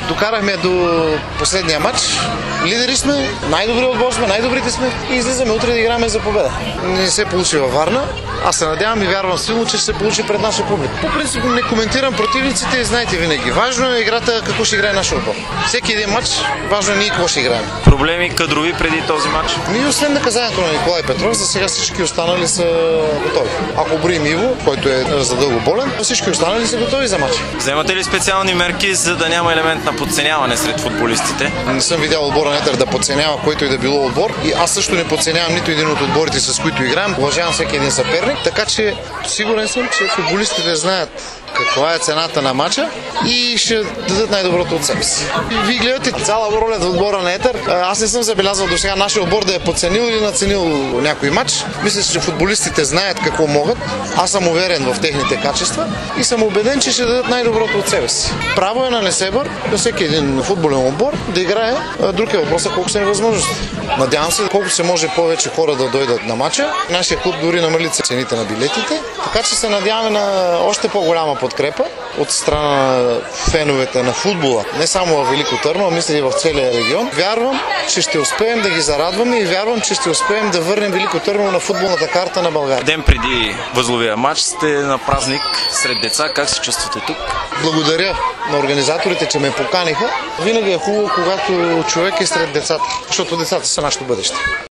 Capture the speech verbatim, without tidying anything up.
Докарахме до последния матч. Лидери сме, най-добри отбор сме, най-добрите сме и излизаме утре да играме за победа. Не се получи във Варна. Аз се надявам и вярвам силно, че ще се получи пред наша публика. По принцип не коментирам противниците и знаете винаги. Важно е играта какво ще играе нашия отбор. Всеки един матч, важно е ние какво ще играем. Проблеми кадрови преди този матч? Ние освен наказанието на Николай Петров, за сега всички останали са готови. Ако броим Иво, който е задълго болен, всички останали са готови за матч. Вземате ли специални мерки, за да няма елемент на подценяване сред футболистите? Не съм видял отбора на Етър да подценява който и да било отбор и аз също не подценявам нито един от отборите, с които играем. Уважавам всеки един съперник, така че сигурен съм, че футболистите знаят каква е цената на матча и ще дадат най-доброто от себе си. Вие гледате цяла роля в отбора на Етър. Аз не съм забелязал до сега нашия отбор да е подценил или надценил някой матч. Мисля, че футболистите знаят какво могат. Аз съм уверен в техните качества и съм убеден, че ще дадат най-доброто от себе си. Право е на Несебър, на всеки един футболен отбор да играе. Друг е въпросът колко са невъзможности. Надявам се, колко се може повече хора да дойдат на матча. Нашия клуб дори намали цените на билетите, така че се надяваме на още по-голяма подкрепа от страна на феновете на футбола. Не само в Велико Търново, а мисля и в целия регион. Вярвам, че ще успеем да ги зарадваме и вярвам, че ще успеем да върнем Велико Търново на футболната карта на България. Ден преди възловия матч сте на празник сред деца. Как се чувствате тук? Благодаря на организаторите, че ме поканиха. Винаги е хубаво, когато човек е сред децата, защото децата са нашето бъдеще.